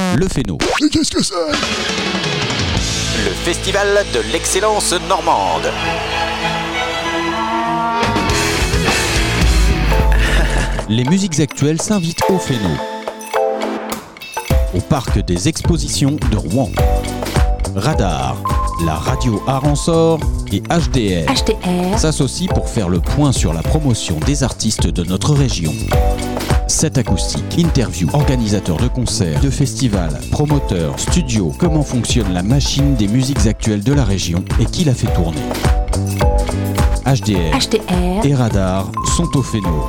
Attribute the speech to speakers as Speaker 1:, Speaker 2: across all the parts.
Speaker 1: le Féno.
Speaker 2: Mais qu'est-ce que c'est ?
Speaker 3: Le festival de l'excellence normande.
Speaker 1: Les musiques actuelles s'invitent au Féno, au parc des expositions de Rouen. Radar, la radio Arançor et HDR s'associent pour faire le point sur la promotion des artistes de notre région. Set acoustique, interview, organisateurs de concerts, de festivals, promoteurs, studios, comment fonctionne la machine des musiques actuelles de la région et qui la fait tourner. HDR et Radar sont au Féno.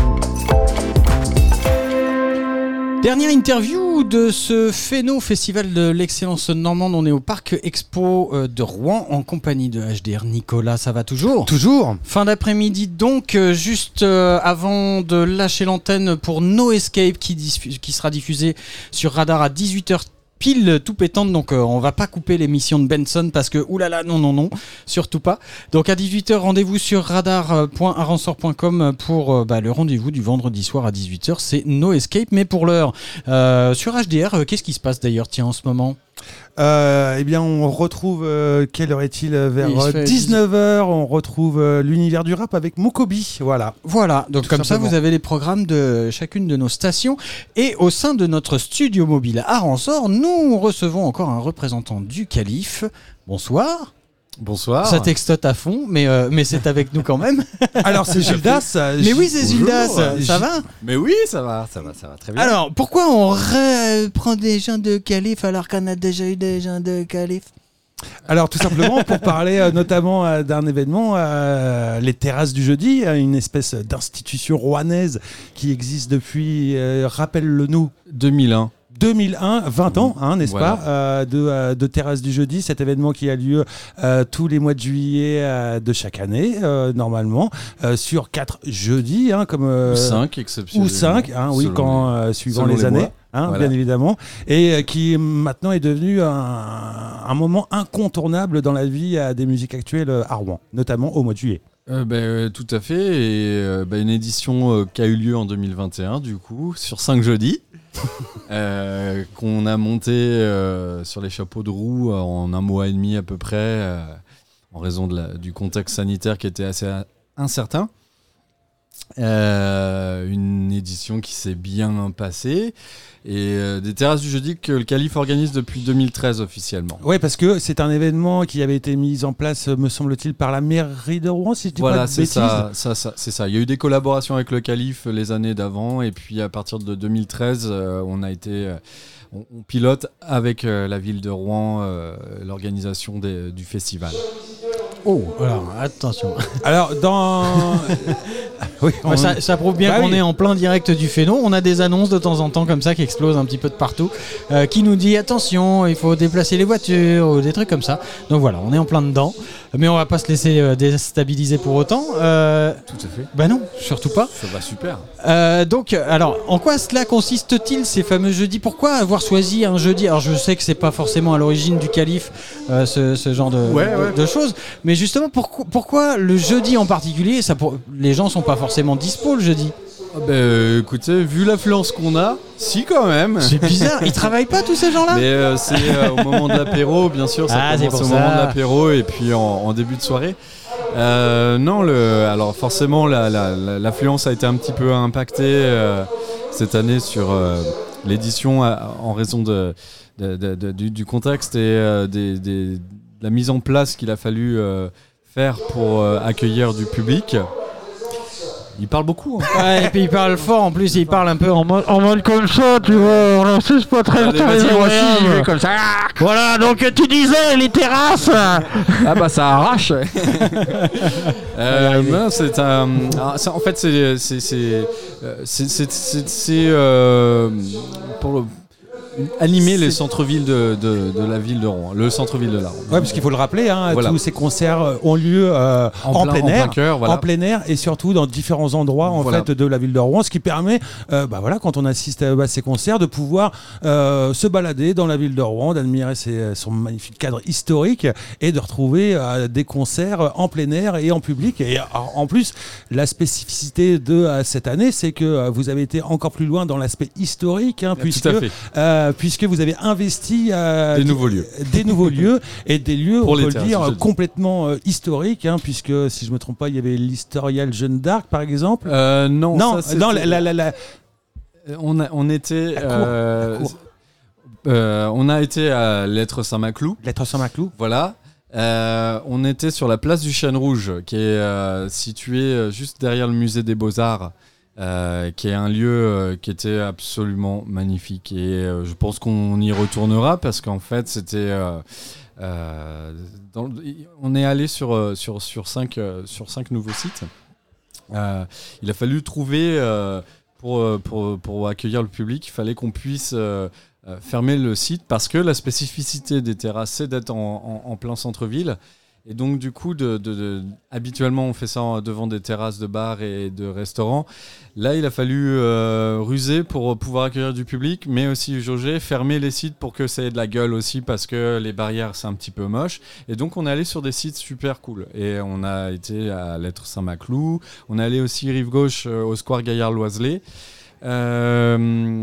Speaker 1: Dernière interview de ce Féno, Festival de l'excellence normande. On est au Parc Expo de Rouen en compagnie de HDR. Nicolas, ça va toujours ?
Speaker 2: Toujours.
Speaker 1: Fin d'après-midi donc, juste avant de lâcher l'antenne pour No Escape qui sera diffusé sur Radar à 18h pile tout pétante, donc on va pas couper l'émission de Benson parce que oulala, non, surtout pas. Donc à 18h, rendez-vous sur radar.aransor.com pour le rendez-vous du vendredi soir à 18h, c'est No Escape. Mais pour l'heure, sur HDR, qu'est-ce qui se passe d'ailleurs, tiens, en ce moment ?
Speaker 2: Eh bien, on retrouve, quelle heure est-il ? Vers 19h, on retrouve l'univers du rap avec Mokobi, voilà.
Speaker 1: Voilà, donc tout comme simplement. Ça, vous avez les programmes de chacune de nos stations. Et au sein de notre studio mobile à Ransort, nous recevons encore un représentant du Calife. Bonsoir.
Speaker 4: Bonsoir.
Speaker 1: Ça textote à fond, mais c'est avec nous quand même.
Speaker 2: Alors c'est Gildas.
Speaker 1: Mais oui, c'est Gildas. Ça va ?
Speaker 4: Mais oui, ça va très bien.
Speaker 1: Alors, pourquoi on reprend des gens de Calife alors qu'on a déjà eu des gens de Calife ?
Speaker 2: Alors tout simplement pour parler notamment d'un événement, les Terrasses du Jeudi, une espèce d'institution rouennaise qui existe depuis, rappelle-le-nous, 2001, 20 ans, n'est-ce pas, de Terrasses du Jeudi, cet événement qui a lieu tous les mois de juillet de chaque année, normalement, sur 4 jeudis, comme
Speaker 4: ou 5 exceptionnellement.
Speaker 2: Ou 5, oui, suivant les années.
Speaker 4: Voilà.
Speaker 2: Bien évidemment, et qui maintenant est devenu un moment incontournable dans la vie des musiques actuelles à Rouen, notamment au mois de juillet.
Speaker 4: Tout à fait, et une édition qui a eu lieu en 2021, du coup, sur 5 jeudis, qu'on a monté sur les chapeaux de roue en un mois et demi à peu près, en raison du contexte sanitaire qui était assez incertain. Une édition qui s'est bien passée et des Terrasses du Jeudi que le Calife organise depuis 2013 officiellement.
Speaker 2: Oui, parce que c'est un événement qui avait été mis en place, me semble-t-il, par la mairie de Rouen, si je dis pas de bêtises.
Speaker 4: Voilà, c'est ça. Il y a eu des collaborations avec le Calife les années d'avant et puis à partir de 2013, on pilote avec la ville de Rouen l'organisation du festival.
Speaker 1: Oh, alors attention.
Speaker 2: Alors oui,
Speaker 1: ça prouve bien qu'on est en plein direct du Féno. On a des annonces de temps en temps comme ça qui explosent un petit peu de partout, qui nous dit attention, il faut déplacer les voitures ou des trucs comme ça. Donc voilà, on est en plein dedans, mais on va pas se laisser déstabiliser pour autant.
Speaker 4: Tout à fait.
Speaker 1: Bah non, surtout pas.
Speaker 4: Ça va super.
Speaker 1: Donc, alors, en quoi cela consiste-t-il ces fameux jeudis ? Pourquoi avoir choisi un jeudi ? Alors, je sais que c'est pas forcément à l'origine du Calife ce genre de choses, mais justement, pourquoi le jeudi en particulier ? Les gens sont pas forcément dispo le jeudi.
Speaker 4: Écoutez, vu l'affluence qu'on a, si quand même.
Speaker 1: C'est bizarre, ils travaillent pas tous ces gens-là ?
Speaker 4: Mais c'est au moment de l'apéro, bien sûr, ça commence au moment de l'apéro et puis en début de soirée. Alors forcément l'affluence a été un petit peu impactée cette année sur l'édition en raison du contexte et de la mise en place qu'il a fallu faire pour accueillir du public. Il parle beaucoup.
Speaker 1: Ouais, et puis il parle fort en plus, il parle un peu en mode comme ça, tu vois, on n'insiste pas très agréable. Comme ça. Voilà, donc tu disais les terrasses.
Speaker 4: Ah bah ça arrache. Non, c'est en fait c'est pour animer les centres-villes de la ville de Rouen, le centre-ville de la Rouen.
Speaker 2: Ouais, parce qu'il faut le rappeler, tous ces concerts ont lieu en plein air, en plein air et surtout dans différents endroits fait de la ville de Rouen, ce qui permet, quand on assiste à ces concerts, de pouvoir se balader dans la ville de Rouen, d'admirer son magnifique cadre historique et de retrouver des concerts en plein air et en public. Et en plus, la spécificité de cette année, c'est que vous avez été encore plus loin dans l'aspect historique, puisque puisque vous avez investi
Speaker 4: des nouveaux lieux.
Speaker 2: Des nouveaux lieux et des lieux,
Speaker 4: Pour
Speaker 2: on peut
Speaker 4: les
Speaker 2: le
Speaker 4: terrasses
Speaker 2: dire,
Speaker 4: du jeudi.
Speaker 2: complètement historiques, hein, puisque si je me trompe pas, il y avait l'Historial Jeanne d'Arc, par exemple.
Speaker 4: Non,
Speaker 2: Non,
Speaker 4: ça,
Speaker 2: non,
Speaker 4: on était.
Speaker 2: La cour.
Speaker 4: On a été à Lettres Saint-Maclou.
Speaker 2: Lettres Saint-Maclou.
Speaker 4: Voilà. On était sur la place du Chêne Rouge, qui est située juste derrière le musée des Beaux-Arts, qui est un lieu qui était absolument magnifique. Et je pense qu'on y retournera parce qu'en fait, c'était. On est allé sur 5 nouveaux sites. Il a fallu trouver, pour accueillir le public, il fallait qu'on puisse fermer le site parce que la spécificité des terrasses, c'est d'être en plein centre-ville. Et donc, du coup, habituellement, on fait ça devant des terrasses de bars et de restaurants. Là, il a fallu ruser pour pouvoir accueillir du public, mais aussi jauger, fermer les sites pour que ça ait de la gueule aussi, parce que les barrières, c'est un petit peu moche. Et donc, on est allé sur des sites super cool. Et on a été à Lettres Saint-Maclou. On est allé aussi rive gauche au Square Gaillard-Loiselet. La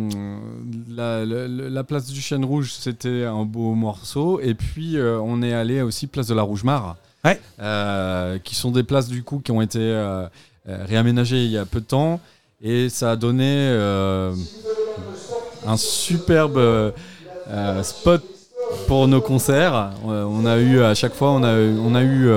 Speaker 4: place du Chêne Rouge, c'était un beau morceau. Et puis, on est allé aussi place de la Rougemare,
Speaker 2: Ouais.
Speaker 4: qui sont des places du coup qui ont été réaménagées il y a peu de temps. Et ça a donné un superbe spot pour nos concerts. On a eu à chaque fois, on a eu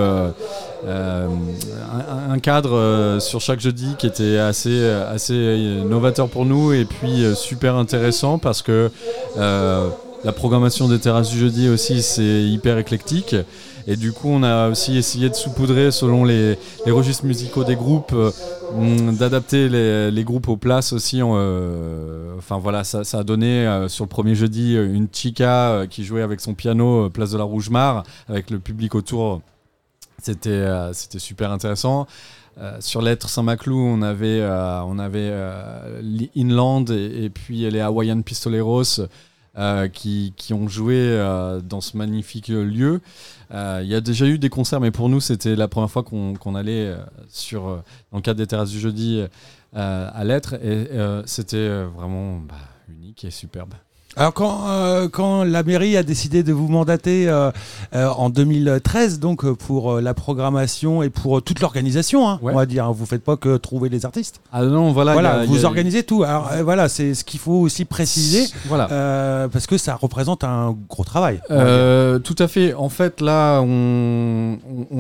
Speaker 4: un cadre sur chaque jeudi qui était assez novateur pour nous et puis super intéressant parce que la programmation des terrasses du jeudi aussi c'est hyper éclectique. Et du coup, on a aussi essayé de saupoudrer selon les registres musicaux des groupes, d'adapter les groupes aux places aussi. Enfin voilà, ça a donné sur le premier jeudi une chica qui jouait avec son piano place de la Rougemare avec le public autour. C'était super intéressant. Sur Lettres Saint-Maclou, on avait Inland et puis les Hawaiian Pistoleros qui ont joué dans ce magnifique lieu. Il y a déjà eu des concerts, mais pour nous, c'était la première fois qu'on allait dans le cadre des terrasses du jeudi à Lettres. Et c'était vraiment unique et superbe.
Speaker 2: Alors quand la mairie a décidé de vous mandater en 2013 donc pour la programmation et pour toute l'organisation, hein,
Speaker 4: Ouais.
Speaker 2: on va dire, vous faites pas que trouver les artistes.
Speaker 4: Ah non, voilà.
Speaker 2: Vous organisez tout. Alors voilà, c'est ce qu'il faut aussi préciser,
Speaker 4: Voilà.
Speaker 2: parce que ça représente un gros travail.
Speaker 4: Tout à fait. En fait, là, on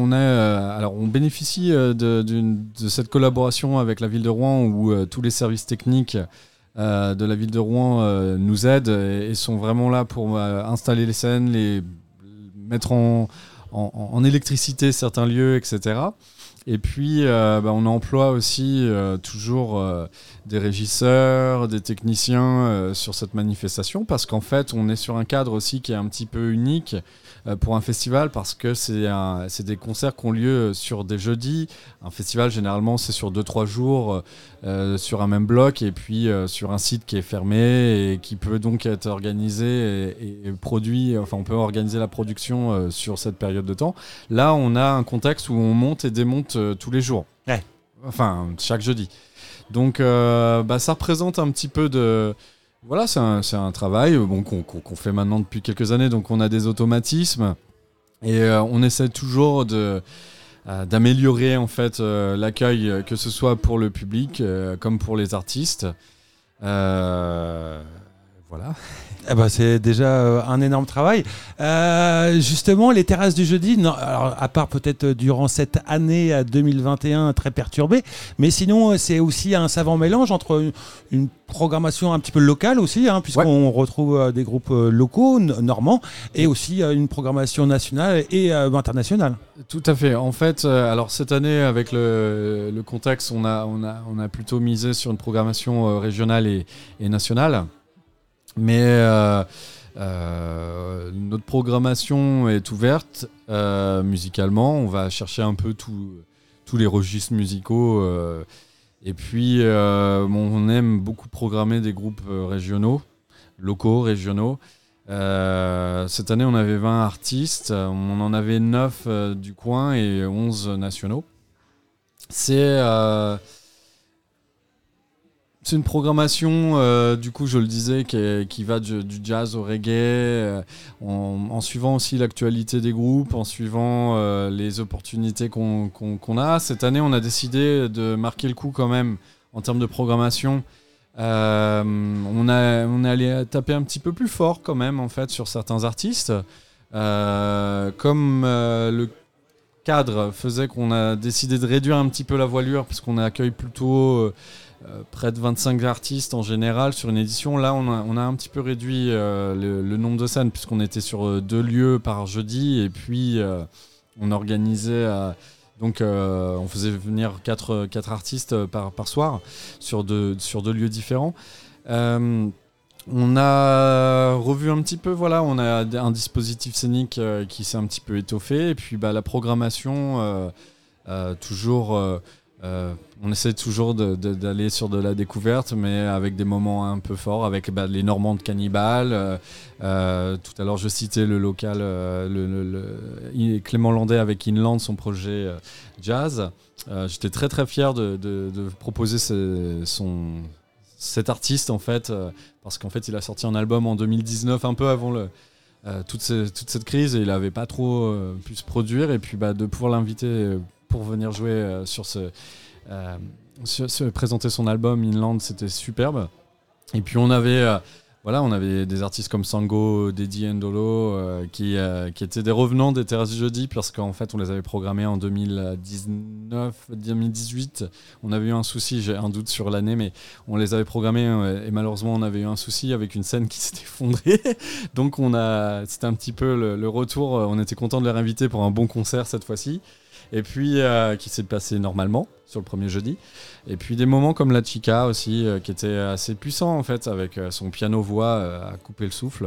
Speaker 4: bénéficie de cette collaboration avec la ville de Rouen où tous les services techniques de la ville de Rouen nous aident et sont vraiment là pour installer les scènes, mettre en électricité certains lieux, etc. Et puis, on emploie aussi toujours des régisseurs, des techniciens sur cette manifestation parce qu'en fait, on est sur un cadre aussi qui est un petit peu unique pour un festival parce que c'est des concerts qui ont lieu sur des jeudis. Un festival, généralement, c'est sur 2-3 jours sur un même bloc et puis sur un site qui est fermé et qui peut donc être organisé et produit. Enfin, on peut organiser la production sur cette période de temps. Là, on a un contexte où on monte et démonte tous les jours.
Speaker 2: Ouais.
Speaker 4: Enfin, chaque jeudi. Donc, ça représente un petit peu de... Voilà, c'est un travail qu'on fait maintenant depuis quelques années, donc on a des automatismes et on essaie toujours d'améliorer en fait l'accueil, que ce soit pour le public comme pour les artistes. Voilà.
Speaker 2: C'est déjà un énorme travail. Justement, les terrasses du jeudi, non, alors, à part peut-être durant cette année 2021 très perturbée, mais sinon c'est aussi un savant mélange entre une programmation un petit peu locale aussi, hein, puisqu'on retrouve des groupes locaux, normands, et aussi une programmation nationale et internationale.
Speaker 4: Tout à fait. En fait, alors cette année, avec le contexte, on a plutôt misé sur une programmation régionale et nationale. Mais notre programmation est ouverte musicalement. On va chercher un peu tous les registres musicaux. Et puis, on aime beaucoup programmer des groupes locaux, régionaux. Cette année, on avait 20 artistes. On en avait 9 du coin et 11 nationaux. C'est une programmation, du coup, je le disais, qui va du jazz au reggae, en suivant aussi l'actualité des groupes, en suivant les opportunités qu'on a. Cette année, on a décidé de marquer le coup quand même en termes de programmation. On est allé taper un petit peu plus fort quand même, en fait, sur certains artistes. Comme le cadre faisait qu'on a décidé de réduire un petit peu la voilure, parce qu'on accueille plutôt près de 25 artistes en général sur une édition. Là, on a un petit peu réduit le nombre de scènes, puisqu'on était sur 2 lieux par jeudi, et puis on organisait... on faisait venir 4 artistes par soir sur deux lieux différents. On a revu un petit peu, voilà, on a un dispositif scénique qui s'est un petit peu étoffé, et puis la programmation, toujours, on essaie toujours d'aller sur de la découverte, mais avec des moments un peu forts, avec les Normands de Cannibal. Tout à l'heure, je citais le local, Clément Landais avec Inland, son projet jazz. J'étais très très fier de proposer cet artiste, en fait, parce qu'en fait il a sorti un album en 2019, un peu avant toute cette crise, et il n'avait pas trop pu se produire, et puis de pouvoir l'inviter pour venir jouer présenter son album Inland, c'était superbe. Et puis on avait des artistes comme Sango, Dedi Ndolo qui étaient des revenants des Terrasses du Jeudi, parce qu'en fait on les avait programmés en 2019-2018. On avait eu un souci, j'ai un doute sur l'année, mais on les avait programmés et malheureusement on avait eu un souci avec une scène qui s'était effondrée. Donc c'était un petit peu le retour. On était content de les inviter pour un bon concert cette fois-ci. Et puis qui s'est passé normalement sur le premier jeudi. Et puis des moments comme La Chica aussi, qui était assez puissant en fait, avec son piano-voix à couper le souffle.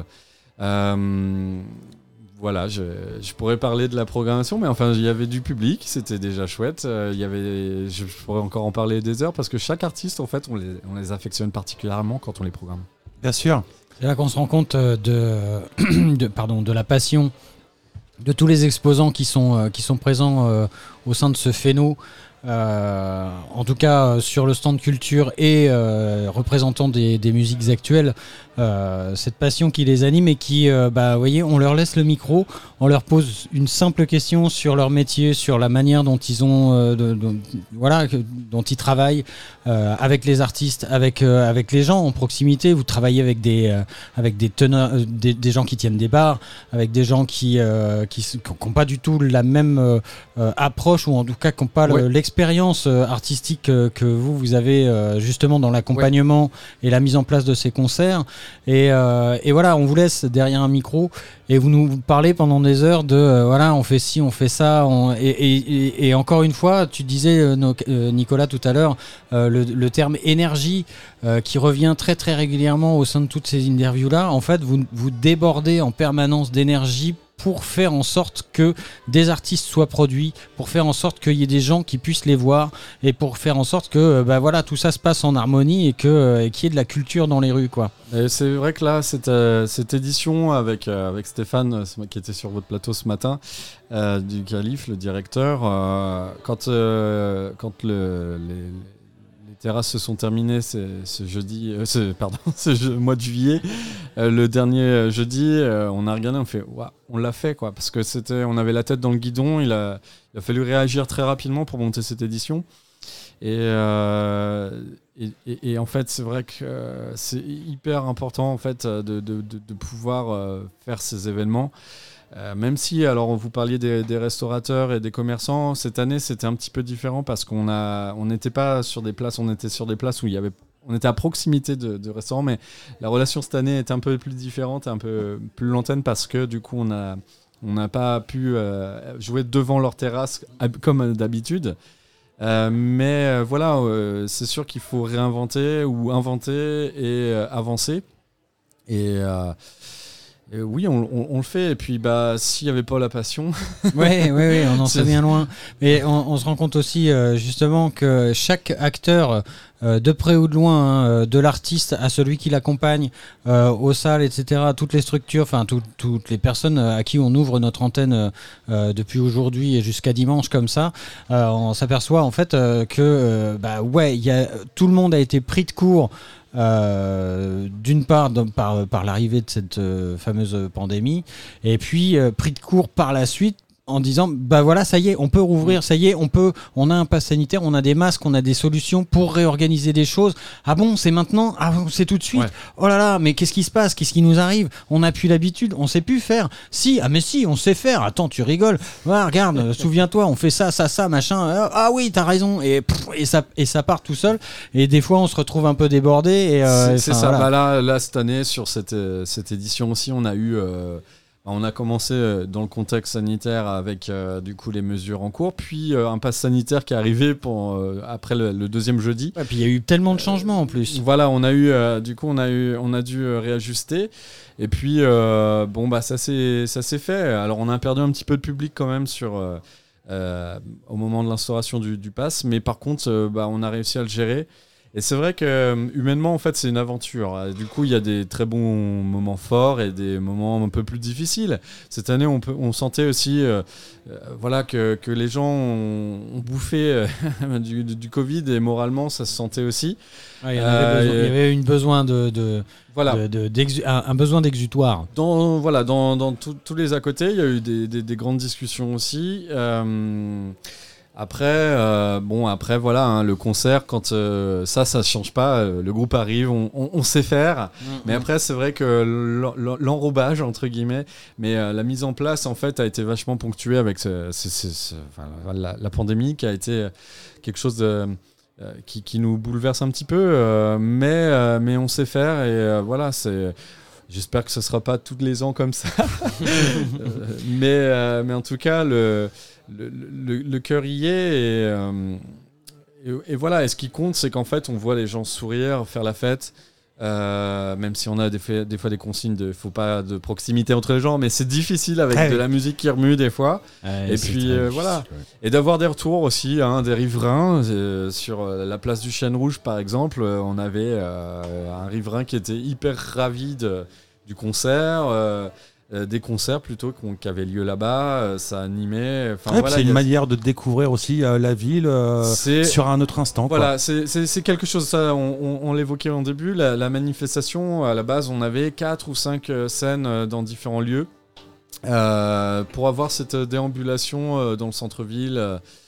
Speaker 4: Voilà, je pourrais parler de la programmation, mais enfin il y avait du public, c'était déjà chouette. Je pourrais encore en parler des heures, parce que chaque artiste en fait, on les affectionne particulièrement quand on les programme.
Speaker 2: Bien sûr.
Speaker 1: C'est là qu'on se rend compte de la passion de tous les exposants qui sont présents au sein de ce Phéno, en tout cas sur le stand culture et représentant des musiques actuelles, cette passion qui les anime et qui, vous voyez, on leur laisse le micro, on leur pose une simple question sur leur métier, sur la manière dont ils ont, dont ils travaillent avec les artistes, avec les gens en proximité. Vous travaillez avec des teneurs, des gens qui tiennent des bars, avec des gens qui n'ont pas du tout la même approche, ou en tout cas qui n'ont pas l'expérience artistique que vous avez justement dans l'accompagnement et la mise en place de ces concerts. Et voilà, on vous laisse derrière un micro et vous nous parlez pendant des heures de on fait ci, on fait ça, et encore une fois, tu disais Nicolas tout à l'heure, le terme énergie qui revient très très régulièrement au sein de toutes ces interviews là. En fait, vous débordez en permanence d'énergie pour faire en sorte que des artistes soient produits, pour faire en sorte qu'il y ait des gens qui puissent les voir, et pour faire en sorte que tout ça se passe en harmonie et qu'il y ait de la culture dans les rues, quoi.
Speaker 4: Et c'est vrai que là, cette édition avec Stéphane, qui était sur votre plateau ce matin, du Calife, le directeur, quand les terrasses se sont terminées ce mois de juillet, le dernier jeudi, on a regardé, on fait on l'a fait, quoi, parce que on avait la tête dans le guidon. Il a fallu réagir très rapidement pour monter cette édition, et en fait c'est vrai que c'est hyper important en fait de pouvoir faire ces événements. Même si, alors vous parliez des restaurateurs et des commerçants, cette année c'était un petit peu différent, parce qu'on n'était pas sur des places, on était sur des places où on était à proximité de restaurants, mais la relation cette année est un peu plus différente, un peu plus lointaine, parce que du coup on n'a pas pu jouer devant leur terrasse comme d'habitude. Mais voilà, c'est sûr qu'il faut réinventer ou inventer et avancer. Oui, on le fait. Et puis, s'il n'y avait pas la passion.
Speaker 1: Oui, on en sait bien loin. Mais on se rend compte aussi, justement, que chaque acteur, de près ou de loin, de l'artiste à celui qui l'accompagne, aux salles, etc., toutes les structures, enfin, toutes les personnes à qui on ouvre notre antenne depuis aujourd'hui et jusqu'à dimanche, comme ça, on s'aperçoit, en fait, que, tout le monde a été pris de court. D'une part par l'arrivée de cette fameuse pandémie, et puis pris de court par la suite en disant voilà, ça y est, on peut rouvrir, ça y est, on a un pass sanitaire, on a des masques, on a des solutions pour réorganiser des choses. Ah bon, c'est maintenant, ah bon, c'est tout de suite. Ouais. Oh là là, mais qu'est-ce qui se passe, qu'est-ce qui nous arrive? On n'a plus l'habitude, on sait plus faire. Si, on sait faire. Attends, tu rigoles. Voilà, regarde, souviens-toi, on fait ça, machin. Ah oui, t'as raison. Et ça part tout seul. Et des fois, on se retrouve un peu débordé.
Speaker 4: C'est ça. Voilà. Là, cette année, sur cette édition aussi, on a eu. On a commencé dans le contexte sanitaire avec du coup les mesures en cours, puis un pass sanitaire qui est arrivé après le deuxième jeudi.
Speaker 1: Et puis il y a eu tellement de changements en plus.
Speaker 4: Voilà, on a dû réajuster. Et puis ça s'est fait. Alors on a perdu un petit peu de public quand même au moment de l'instauration du pass, mais par contre on a réussi à le gérer. Et c'est vrai que humainement, en fait, c'est une aventure. Du coup, il y a des très bons moments forts et des moments un peu plus difficiles. Cette année, on sentait aussi que les gens ont bouffé du Covid, et moralement, ça se sentait aussi.
Speaker 1: Il y avait un besoin un besoin d'exutoire.
Speaker 4: Dans tous les à côté, il y a eu des grandes discussions aussi. Après, voilà, le concert, quand ça change pas. Le groupe arrive, on sait faire. Mais après, c'est vrai que l'enrobage, entre guillemets, mais la mise en place, en fait, a été vachement ponctuée avec la pandémie, qui a été quelque chose qui nous bouleverse un petit peu. Mais on sait faire, et voilà, c'est... J'espère que ce sera pas tous les ans comme ça. Mais en tout cas, le cœur y est, et voilà. Et ce qui compte, c'est qu'en fait, on voit les gens sourire, faire la fête, même si on a des fois des consignes de faut pas de proximité entre les gens, mais c'est difficile avec de la musique qui remue des fois. Et puis voilà. Ouais. Et d'avoir des retours aussi, des riverains sur la place du Chêne Rouge, par exemple. On avait un riverain qui était hyper ravi du concert. Des concerts plutôt qui avaient lieu là-bas, ça animait.
Speaker 2: C'est une manière de découvrir aussi la ville sur un autre instant.
Speaker 4: Voilà, c'est quelque chose, ça, on l'évoquait en début, la manifestation. À la base, on avait 4 ou 5 scènes dans différents lieux pour avoir cette déambulation dans le centre-ville.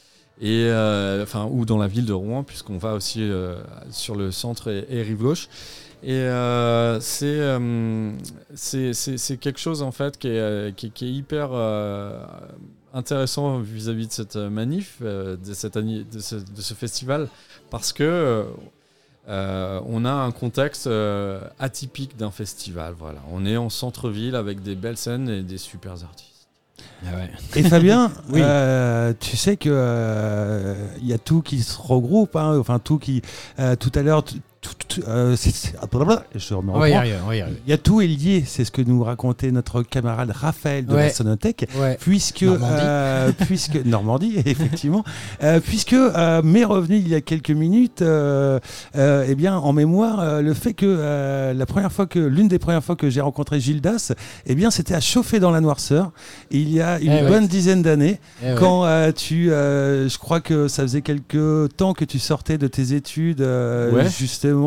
Speaker 4: Ou dans la ville de Rouen, puisqu'on va aussi sur le centre et rive gauche. Et c'est quelque chose, en fait, qui est hyper intéressant vis-à-vis de cette manif, de ce festival, parce que on a un contexte atypique d'un festival. Voilà. On est en centre-ville avec des belles scènes et des super artistes.
Speaker 2: Ah ouais. Et Fabien, oui. Tu sais que y a tout qui se regroupe, tout qui tout à l'heure. Je me reprends. Il y a tout est lié, c'est ce que nous racontait notre camarade Raphaël de la Sonothèque, puisque Normandie, effectivement, puisque m'est revenu il y a quelques minutes, en mémoire, le fait que l'une des premières fois que j'ai rencontré Gildas, c'était à Chauffer dans la Noirceur, il y a une bonne dizaine d'années, quand je crois que ça faisait quelques temps que tu sortais de tes études, justement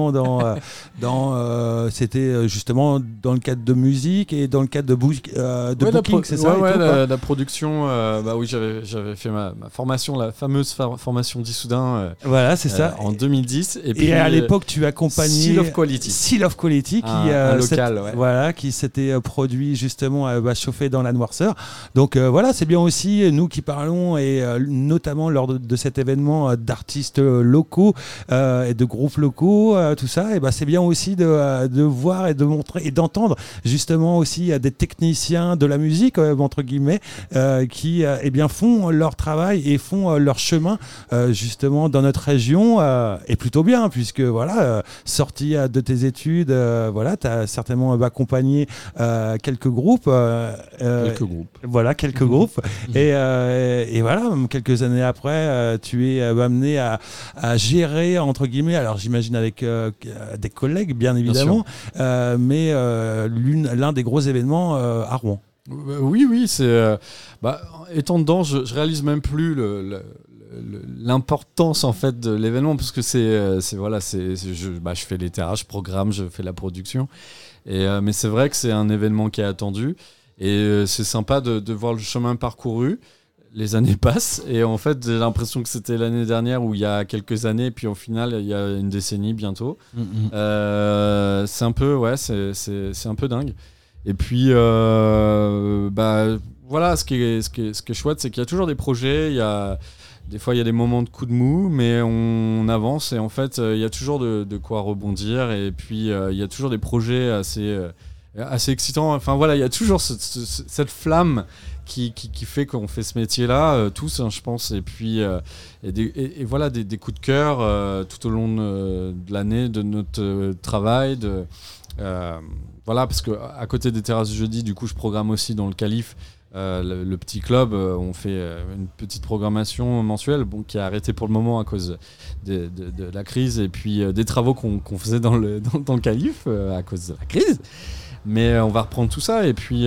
Speaker 2: c'était justement dans le cadre de musique et dans le cadre de booking, c'est ça?
Speaker 4: La production, j'avais fait ma formation, la fameuse formation d'Issoudun.
Speaker 2: Voilà, c'est ça.
Speaker 4: En 2010. Et
Speaker 2: puis à l'époque, tu accompagnais
Speaker 4: Seal of Quality,
Speaker 2: un local, qui s'était produit justement à Chauffer dans la Noirceur. Donc c'est bien aussi nous qui parlons, et notamment lors de cet événement, d'artistes locaux et de groupes locaux. tout ça, et ben c'est bien aussi de voir et de montrer et d'entendre justement aussi des techniciens de la musique entre guillemets qui eh bien font leur travail et font leur chemin justement dans notre région et plutôt bien puisque voilà sorti de tes études voilà tu as certainement accompagné quelques groupes voilà quelques groupes et voilà quelques années après tu es amené à gérer entre guillemets alors j'imagine avec des collègues bien évidemment mais l'un des gros événements à Rouen.
Speaker 4: Oui, c'est étant dedans, je réalise même plus l'importance en fait de l'événement parce que je fais les terrasses, je programme, je fais la production mais c'est vrai que c'est un événement qui est attendu et c'est sympa de voir le chemin parcouru. Les années passent et en fait j'ai l'impression que c'était l'année dernière ou il y a quelques années et puis au final il y a une décennie bientôt. C'est un peu c'est un peu dingue. Et puis voilà ce qui est chouette c'est qu'il y a toujours des projets, des fois il y a des moments de coup de mou mais on avance et en fait il y a toujours de quoi rebondir et puis il y a toujours des projets assez excitants. Enfin voilà, il y a toujours cette flamme qui fait qu'on fait ce métier-là, tous, je pense, et puis et voilà des coups de cœur tout au long de l'année de notre travail. Voilà, parce qu'à côté des terrasses du jeudi, du coup, je programme aussi dans le Calife le petit club. On fait une petite programmation mensuelle qui a arrêté pour le moment à cause de la crise et puis des travaux qu'on faisait dans le Calife à cause de la crise. Mais on va reprendre tout ça et puis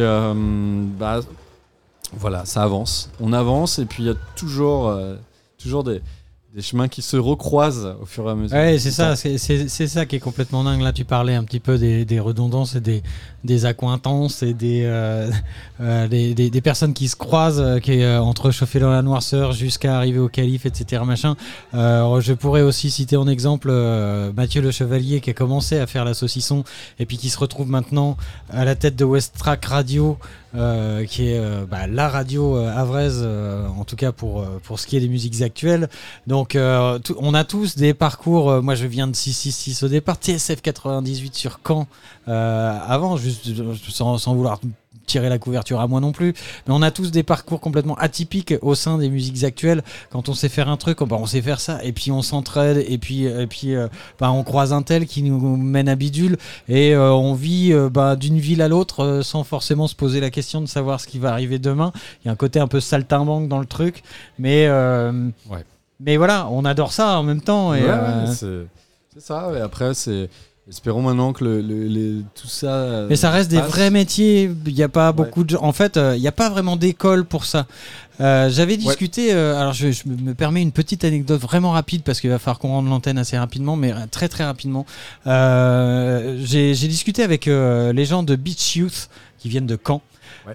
Speaker 4: voilà, ça avance. On avance et puis il y a toujours des chemins qui se recroisent au fur et à mesure.
Speaker 1: Ouais, c'est ça, c'est ça qui est complètement dingue. Là, tu parlais un petit peu des redondances et des accointances et des personnes qui se croisent, entre chauffer dans la noirceur jusqu'à arriver au Calife, etc. Machin. Je pourrais aussi citer en exemple Mathieu Le Chevalier qui a commencé à faire la saucisson et puis qui se retrouve maintenant à la tête de West Track Radio. Qui est la radio havraise en tout cas pour ce qui est des musiques actuelles. Donc on a tous des parcours, moi je viens de 666 au départ, TSF 98 sur Caen avant, juste sans vouloir tirer la couverture à moi non plus, mais on a tous des parcours complètement atypiques au sein des musiques actuelles. Quand on sait faire un truc, on sait faire ça, et puis on s'entraide, et puis on croise un tel qui nous mène à bidule, et on vit d'une ville à l'autre sans forcément se poser la question de savoir ce qui va arriver demain. Il y a un côté un peu saltimbanque dans le truc, mais voilà, on adore ça en même temps. Et,
Speaker 4: c'est ça, et après espérons maintenant que tout ça.
Speaker 1: Mais ça reste des vrais métiers. Il n'y a pas beaucoup de gens. En fait, il n'y a pas vraiment d'école pour ça. J'avais discuté. Alors, je me permets une petite anecdote vraiment rapide parce qu'il va falloir qu'on rende l'antenne assez rapidement, mais très très rapidement. J'ai discuté avec les gens de Beach Youth qui viennent de Caen.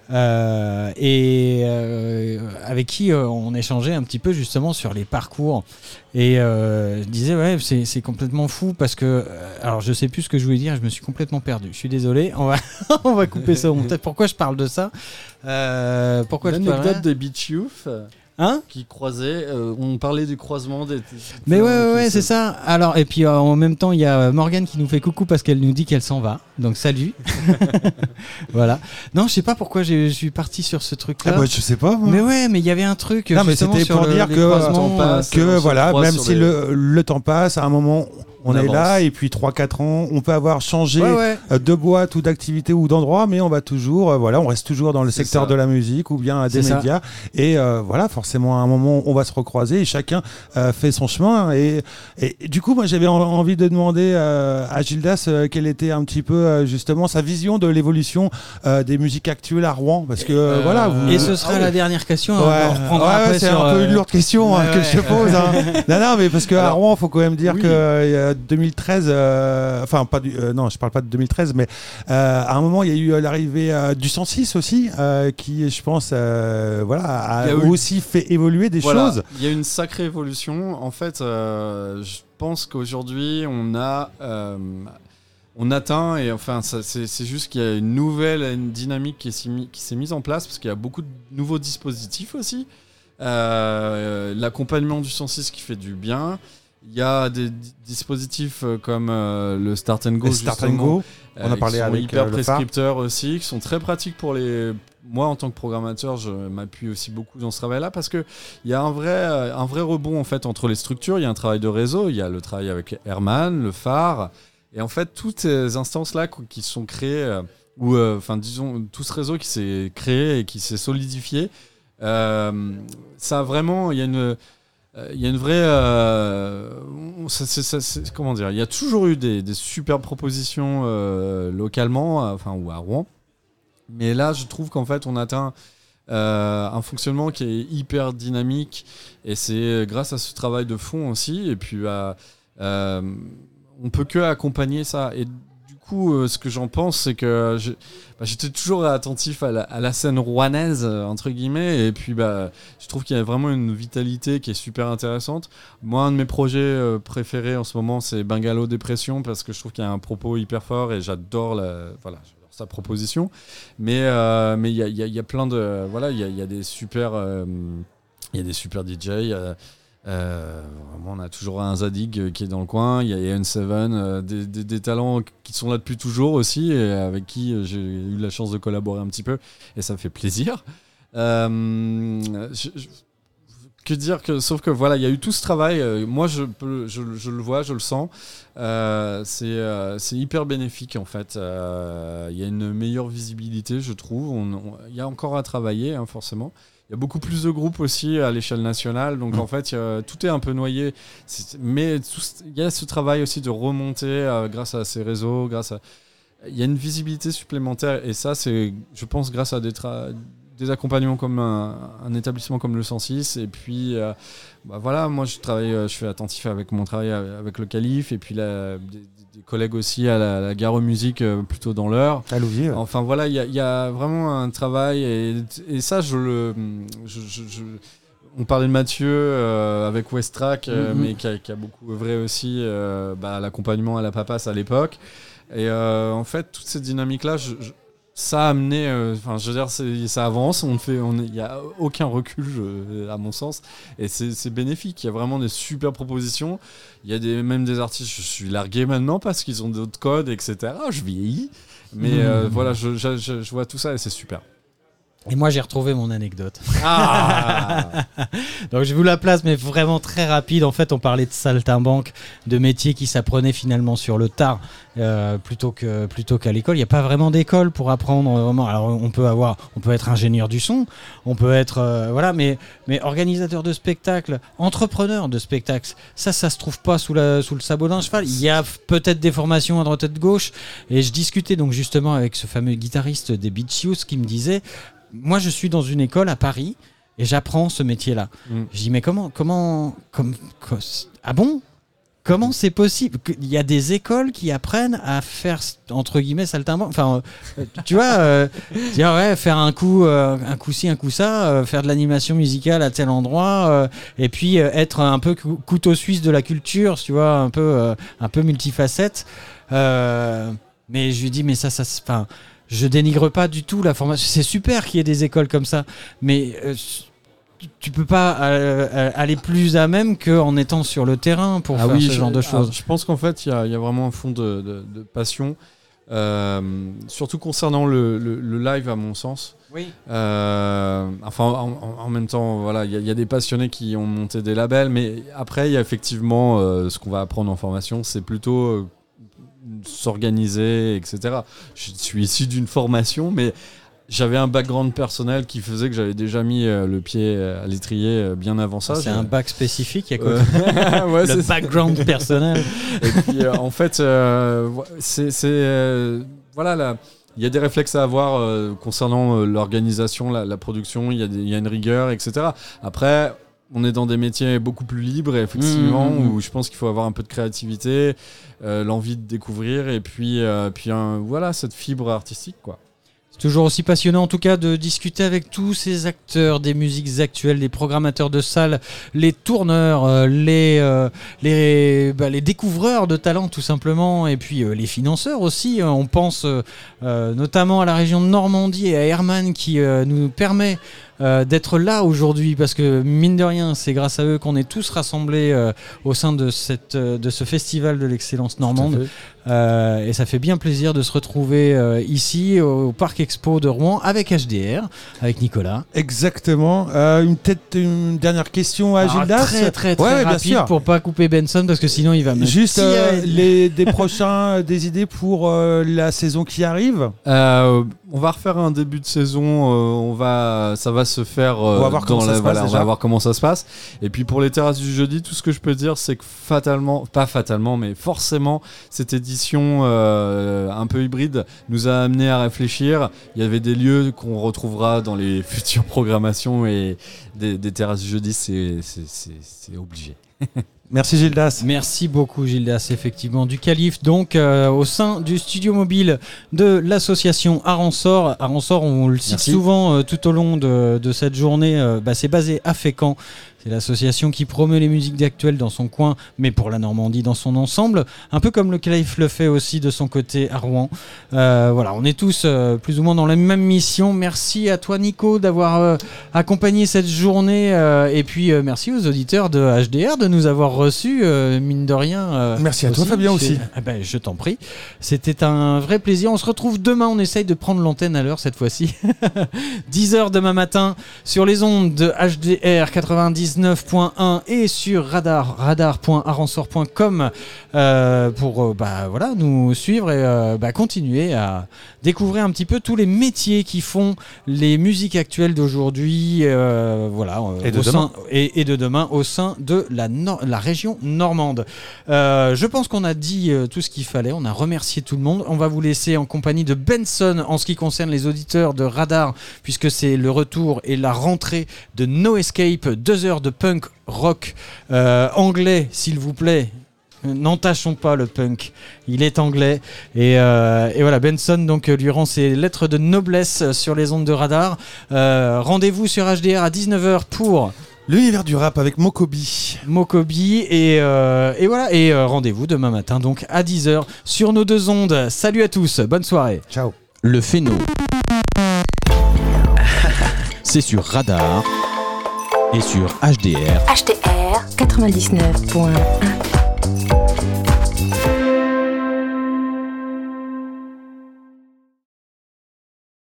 Speaker 1: Avec qui on échangeait un petit peu justement sur les parcours et je disais c'est complètement fou parce que alors je sais plus ce que je voulais dire, je me suis complètement perdu, je suis désolé, on va couper ça au montage. Pourquoi je parle de ça, pourquoi
Speaker 4: l'anecdote des Beach Youth qui croisaient, on parlait du croisement des
Speaker 1: mais c'est ça. Alors et puis en même temps il y a Morgane qui nous fait coucou parce qu'elle nous dit qu'elle s'en va, donc salut. Voilà. Non, je sais pas pourquoi je suis parti sur ce truc là.
Speaker 2: Je sais pas moi.
Speaker 1: Mais il y avait un truc.
Speaker 2: Non mais c'était pour dire que voilà, même si le temps passe, à un moment on est là et puis 3-4 ans, on peut avoir changé de boîte ou d'activité ou d'endroit, mais on va toujours, on reste toujours dans le secteur de la musique ou bien des médias. Et forcément à un moment on va se recroiser et chacun fait son chemin. Et du coup, moi j'avais envie de demander à Gildas quelle était un petit peu justement sa vision de l'évolution des musiques actuelles à Rouen, parce que
Speaker 1: Et ce sera la dernière question.
Speaker 2: C'est un peu une lourde question que je te pose. Non, mais parce qu'à Rouen, il faut quand même dire que 2013, non, je parle pas de 2013, mais à un moment, il y a eu l'arrivée du 106 aussi, qui, je pense, a aussi fait évoluer des choses.
Speaker 4: Il y a une sacrée évolution. En fait, je pense qu'aujourd'hui, on atteint, et enfin, c'est juste qu'il y a une dynamique qui s'est mise en place, parce qu'il y a beaucoup de nouveaux dispositifs aussi. L'accompagnement du 106 qui fait du bien. Il y a des dispositifs comme le Start and Go.
Speaker 2: Le Start and Go, on a parlé avec
Speaker 4: hyper
Speaker 2: le
Speaker 4: prescripteurs aussi, qui sont très pratiques pour les. Moi, en tant que programmateur, je m'appuie aussi beaucoup dans ce travail-là parce que il y a un vrai rebond en fait entre les structures. Il y a un travail de réseau, il y a le travail avec Herman, le phare, et en fait toutes ces instances-là qui sont créées, disons tout ce réseau qui s'est créé et qui s'est solidifié, ça vraiment, il y a une vraie. Comment dire ? Il y a toujours eu des super propositions localement, ou à Rouen. Mais là, je trouve qu'en fait, on atteint un fonctionnement qui est hyper dynamique. Et c'est grâce à ce travail de fond aussi. Et puis, on peut que accompagner ça. Et du coup, ce que j'en pense, c'est que j'étais toujours attentif à la scène rouennaise, entre guillemets. Et puis, je trouve qu'il y a vraiment une vitalité qui est super intéressante. Moi, un de mes projets préférés en ce moment, c'est Bungalow Dépression, parce que je trouve qu'il y a un propos hyper fort et j'adore sa proposition. Mais il y a plein de... Voilà, il y a des super... Il y a des super DJ. Vraiment, on a toujours un Zadig qui est dans le coin. Il y a N7, des talents qui sont là depuis toujours aussi, et avec qui j'ai eu la chance de collaborer un petit peu, et ça me fait plaisir. Que dire sauf que voilà, il y a eu tout ce travail. Moi, je le vois, je le sens. C'est hyper bénéfique en fait. Il y a une meilleure visibilité, je trouve. Il y a encore à travailler, hein, forcément. Il y a beaucoup plus de groupes aussi à l'échelle nationale, donc en fait, tout est un peu noyé. Mais il y a ce travail aussi de remonter grâce à ces réseaux, il y a une visibilité supplémentaire, et ça, c'est, je pense, grâce à des accompagnements comme un établissement comme le 106. Et puis, voilà, moi, je fais attentif avec mon travail avec le Calife, et puis des collègues aussi à la Gare Musique, plutôt dans l'heure.
Speaker 2: À Louviers.
Speaker 4: Enfin voilà, il y a vraiment un travail, et ça, on parlait de Mathieu avec Westrack, mais qui a beaucoup œuvré aussi à l'accompagnement à la Papasse à l'époque. Et en fait, toute cette dynamique-là, ça a amené, je veux dire, ça avance, il n'y a aucun recul, à mon sens, et c'est bénéfique. Il y a vraiment des super propositions. Il y a même des artistes, je suis largué maintenant parce qu'ils ont d'autres codes, etc. Je vieillis, mais voilà, je vois tout ça et c'est super.
Speaker 1: Et moi, j'ai retrouvé mon anecdote.
Speaker 4: Ah
Speaker 1: Donc, je vous la place, mais vraiment très rapide. En fait, on parlait de saltimbanque, de métiers qui s'apprenaient finalement sur le tard, plutôt qu'à l'école. Il n'y a pas vraiment d'école pour apprendre vraiment. Alors, on peut être ingénieur du son, on peut être, mais organisateur de spectacles, entrepreneur de spectacles, ça se trouve pas sous le sabot d'un cheval. Il y a peut-être des formations à droite et de gauche. Et je discutais donc justement avec ce fameux guitariste des Beach Youth qui me disait, moi, je suis dans une école à Paris et j'apprends ce métier-là. Je dis, mais ah bon ? Comment c'est possible ? Il y a des écoles qui apprennent à faire, entre guillemets, saltimbanque. Enfin, tu vois, dire, ouais, faire un coup ci, un coup ça, faire de l'animation musicale à tel endroit, et puis être un peu couteau suisse de la culture, tu vois, un peu multifacette. Mais je lui dis, mais ça, enfin, je dénigre pas du tout la formation. C'est super qu'il y ait des écoles comme ça, mais tu peux pas aller plus à même qu'en étant sur le terrain pour faire ce genre de choses.
Speaker 4: Je pense qu'en fait, il y a vraiment un fond de passion, surtout concernant le live, à mon sens.
Speaker 1: Oui.
Speaker 4: En même temps, voilà, il y a des passionnés qui ont monté des labels, mais après, il y a effectivement ce qu'on va apprendre en formation, c'est plutôt s'organiser, etc. Je suis issu d'une formation, mais j'avais un background personnel qui faisait que j'avais déjà mis le pied à l'étrier bien avant ça.
Speaker 1: C'est un bac spécifique, il y a quoi
Speaker 4: ouais,
Speaker 1: le background personnel.
Speaker 4: Et puis en fait, voilà, il y a des réflexes à avoir concernant l'organisation, la production, il y a une rigueur, etc. Après, on est dans des métiers beaucoup plus libres, effectivement, où je pense qu'il faut avoir un peu de créativité, l'envie de découvrir, et puis voilà, cette fibre artistique, quoi.
Speaker 1: Toujours aussi passionnant en tout cas de discuter avec tous ces acteurs des musiques actuelles, les programmateurs de salles, les tourneurs, les découvreurs de talents tout simplement, et puis les financeurs aussi. On pense notamment à la région de Normandie et à Herman qui nous permet d'être là aujourd'hui, parce que mine de rien c'est grâce à eux qu'on est tous rassemblés au sein de ce festival de l'excellence normande, et ça fait bien plaisir de se retrouver ici au Parc Expo de Rouen avec HDR, avec Nicolas.
Speaker 2: Exactement. Une dernière question à Gildas.
Speaker 1: Très rapide pour pas couper Benson, parce que sinon il va me
Speaker 2: juste des idées pour la saison qui arrive.
Speaker 4: On va refaire un début de saison, ça va se faire
Speaker 2: on va voir comment ça se passe,
Speaker 4: on va voir comment ça se passe. Et puis pour les terrasses du jeudi, tout ce que je peux dire, c'est que mais forcément, cette édition un peu hybride nous a amené à réfléchir. Il y avait des lieux qu'on retrouvera dans les futures programmations, et des terrasses du jeudi, c'est obligé.
Speaker 2: Merci Gildas.
Speaker 1: Merci beaucoup Gildas, effectivement. Du Calife, donc au sein du studio mobile de l'association Aransor. Aransor, on le cite souvent tout au long de cette journée, c'est basé à Fécamp. C'est l'association qui promeut les musiques d'actuel dans son coin, mais pour la Normandie dans son ensemble, un peu comme le Calife le fait aussi de son côté à Rouen. Voilà, on est tous plus ou moins dans la même mission. Merci à toi Nico d'avoir accompagné cette journée, et puis merci aux auditeurs de HDR de nous avoir reçus, mine de rien.
Speaker 2: Merci à toi Fabien aussi.
Speaker 1: Je t'en prie, c'était un vrai plaisir. On se retrouve demain, on essaye de prendre l'antenne à l'heure cette fois-ci. 10h demain matin sur les ondes de HDR 99.1 et sur radar.aransor.com pour nous suivre et continuer à découvrir un petit peu tous les métiers qui font les musiques actuelles d'aujourd'hui, et de demain au sein de la région normande. Je pense qu'on a dit tout ce qu'il fallait, on a remercié tout le monde. On va vous laisser en compagnie de Benson en ce qui concerne les auditeurs de Radar, puisque c'est le retour et la rentrée de No Escape, 2 heures de punk rock anglais, s'il vous plaît. N'entachons pas le punk, il est anglais, et voilà, Benson donc lui rend ses lettres de noblesse sur les ondes de Radar. Rendez-vous sur HDR à 19h pour
Speaker 2: l'univers du rap avec Mokobi,
Speaker 1: et voilà, et rendez-vous demain matin donc à 10h sur nos 2 ondes. Salut à tous, bonne soirée.
Speaker 2: Ciao.
Speaker 3: Le Phéno, c'est sur Radar et sur HDR
Speaker 5: 99.1.